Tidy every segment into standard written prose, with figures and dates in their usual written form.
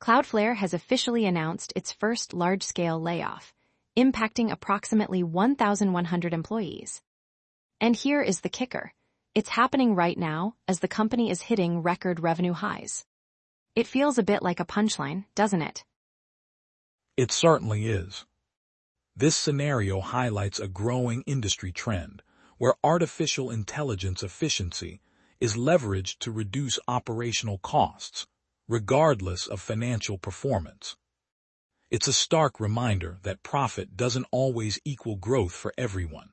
Cloudflare has officially announced its first large-scale layoff, impacting approximately 1,100 employees. And here is the kicker. It's happening right now as the company is hitting record revenue highs. It feels a bit like a punchline, doesn't it? It certainly is. This scenario highlights a growing industry trend where artificial intelligence efficiency is leveraged to reduce operational costs, regardless of financial performance. It's a stark reminder that profit doesn't always equal growth for everyone.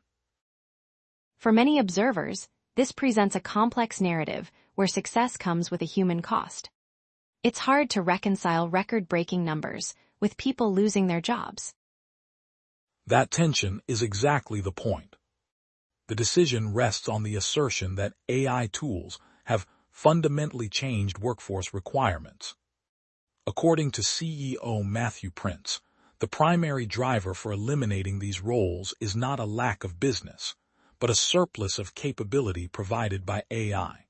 For many observers, this presents a complex narrative where success comes with a human cost. It's hard to reconcile record-breaking numbers with people losing their jobs. That tension is exactly the point. The decision rests on the assertion that AI tools have fundamentally changed workforce requirements. According to CEO Matthew Prince, the primary driver for eliminating these roles is not a lack of business, but a surplus of capability provided by AI.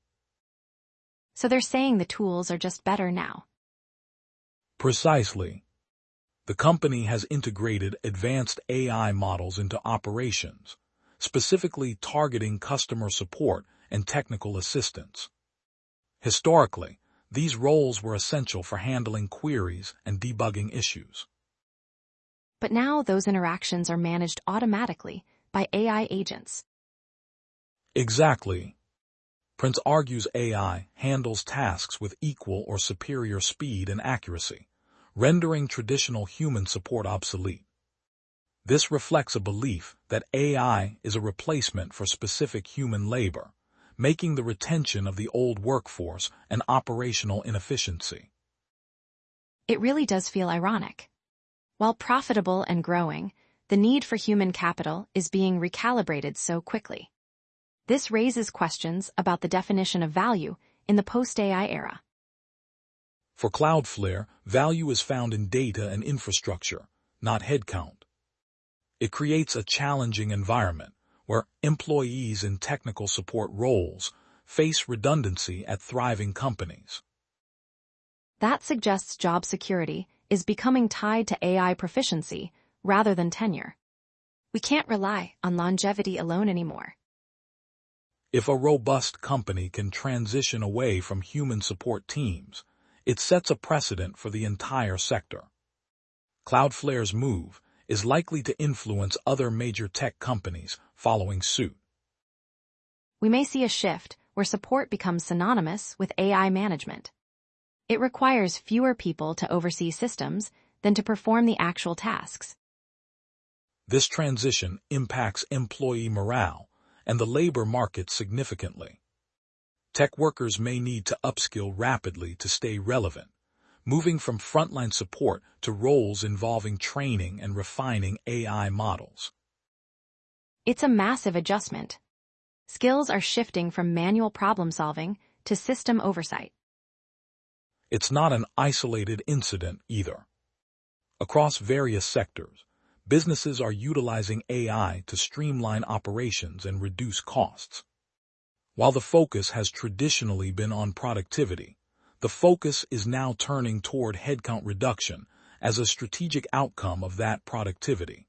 So they're saying the tools are just better now. Precisely. The company has integrated advanced AI models into operations, specifically targeting customer support and technical assistance. Historically, these roles were essential for handling queries and debugging issues. But now those interactions are managed automatically by AI agents. Exactly. Prince argues AI handles tasks with equal or superior speed and accuracy, rendering traditional human support obsolete. This reflects a belief that AI is a replacement for specific human labor, making the retention of the old workforce an operational inefficiency. It really does feel ironic. While profitable and growing, the need for human capital is being recalibrated so quickly. This raises questions about the definition of value in the post-AI era. For Cloudflare, value is found in data and infrastructure, not headcount. It creates a challenging environment where employees in technical support roles face redundancy at thriving companies. That suggests job security is becoming tied to AI proficiency rather than tenure. We can't rely on longevity alone anymore. If a robust company can transition away from human support teams, it sets a precedent for the entire sector. Cloudflare's move is likely to influence other major tech companies following suit. We may see a shift where support becomes synonymous with AI management. It requires fewer people to oversee systems than to perform the actual tasks. This transition impacts employee morale and the labor market significantly. Tech workers may need to upskill rapidly to stay relevant, moving from frontline support to roles involving training and refining AI models. It's a massive adjustment. Skills are shifting from manual problem-solving to system oversight. It's not an isolated incident either. Across various sectors, businesses are utilizing AI to streamline operations and reduce costs. While the focus has traditionally been on productivity, the focus is now turning toward headcount reduction as a strategic outcome of that productivity.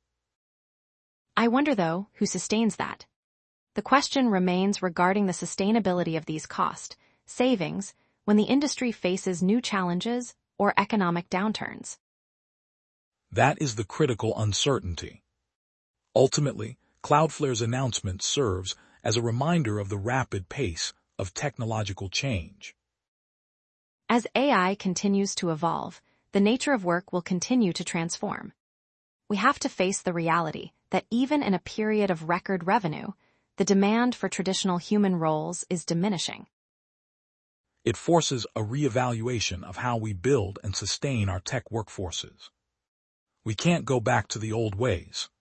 I wonder, though, who sustains that. The question remains regarding the sustainability of these cost savings when the industry faces new challenges or economic downturns. That is the critical uncertainty. Ultimately, Cloudflare's announcement serves as a reminder of the rapid pace of technological change. As AI continues to evolve, the nature of work will continue to transform. We have to face the reality that even in a period of record revenue, the demand for traditional human roles is diminishing. It forces a reevaluation of how we build and sustain our tech workforces. We can't go back to the old ways.